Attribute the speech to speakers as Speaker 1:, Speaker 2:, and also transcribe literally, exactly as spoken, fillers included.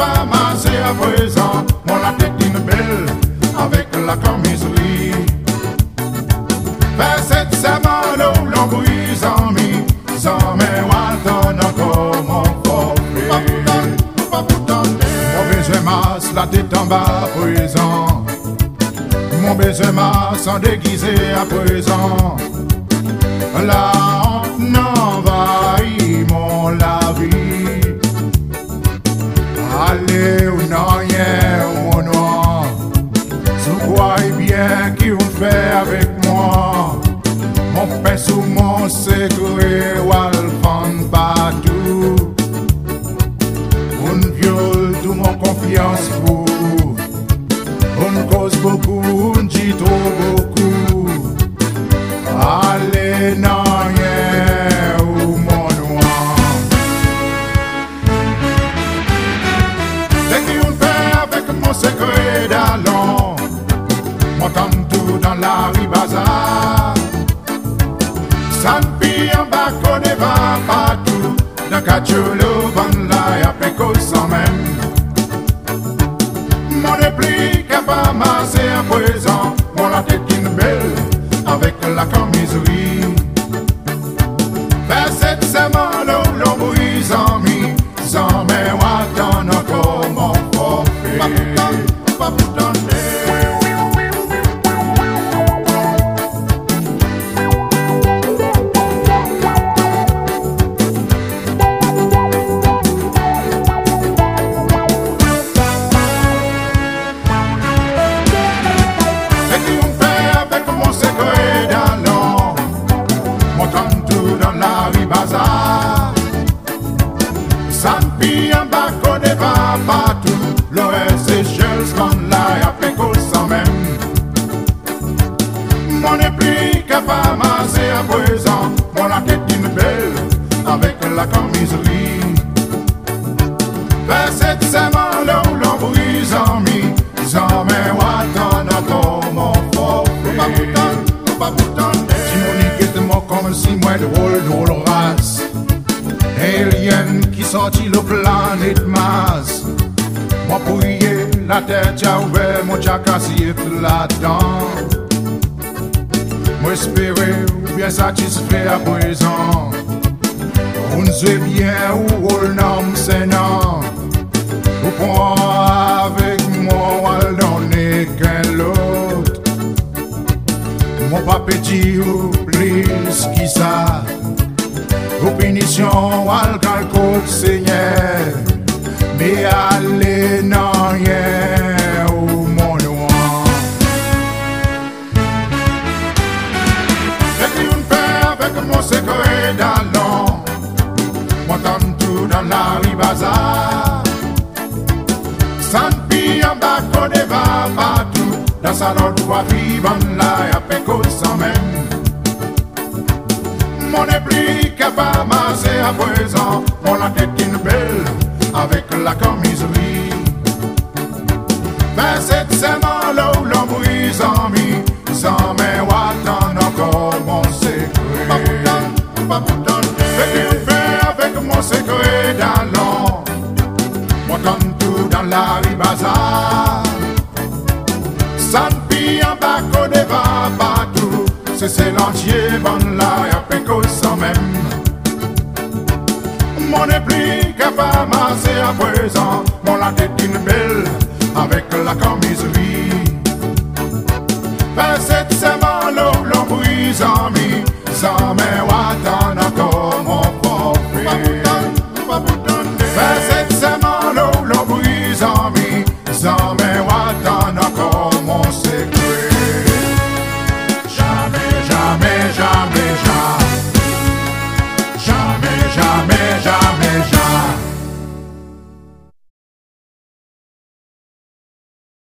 Speaker 1: pas masser à présent, mon la tête une belle avec la camiserie. Vers cette semaine où l'on brise en mi, sans mes Walton encore mon forfait. Mon besoin masse la tête en bas à présent, mon besoin masse en déguisé à présent. La honte n'envahit mon la vie. Allez ou non, yeah, mon noir. Vous croyez bien qu'il vous fait avec moi. Mon pain sous mon secret, Walfan partout. On viole tout mon confiance pour. On cause beaucoup, on dit trop beaucoup. Allez, non, yeah, ou mon noir. Dès qu'on fait avec mon secret d'allons, m'entend tout dans la rue bazar. Ça ne pille en bas qu'on ne va pas tout. Dans Cacholo, van la y'a péco sans même. Mon réplique est pas massé à présent. Mon la tête une belle avec la camiserie. Vers cette semaine où l'on brise en mi, sans mes Walton encore mon forfait. Pas pour tenter. Ça ne pille en bas qu'on ne va partout. L'Ouest Seychelles, qu'on l'a appelé qu'au sans même. Mon réplique est pas massé à présent. Mon la tête une belle avec la camiserie. Vers cette semaine où l'on brise en mi, sans mes Walton encore mon forfait. Pas pourtant, pas pourtant. Si mon est moi comme si moi drôle, drôle race. Alien qui sortit le planète Mars. Moi prier, la tête a ouvert, mon tcha cassé là-dedans. Moi espérer ou bien satisfait à présent. On sait bien où le nom c'est non. Vous prends avec moi, on donner qu'un l'autre. Mon papa dit oublie ce qui ça. Vos punitions, alcool, côte, Seigneur. Mais allez, non, yeah, ou mon noir. Et puis on fait avec mon secret d'allons. M'entend tout dans la rue bazar. Sans pille en bas, qu'on ne va partout. Dans sa salon de coiffure, on l'a y'a péco sans même. Mon réplique est pas massé à présent. On la tête une belle avec la camiserie. Vers cette semaine là où l'on brise en mi, sans mes Walton encore mon secret. Pas pourtant, pas pourtant. Fais qu'il fait avec mon secret d'allons. M'entend tout dans la rue bazar. Ça ne pille en bas qu'on ne va partout. C'est l'entier, bon là, y'a péco sans même. Mon réplique est pas massé à présent. Mon la tête une belle avec la camiserie. Vers cette semaine là où l'on brise en mi, sans mes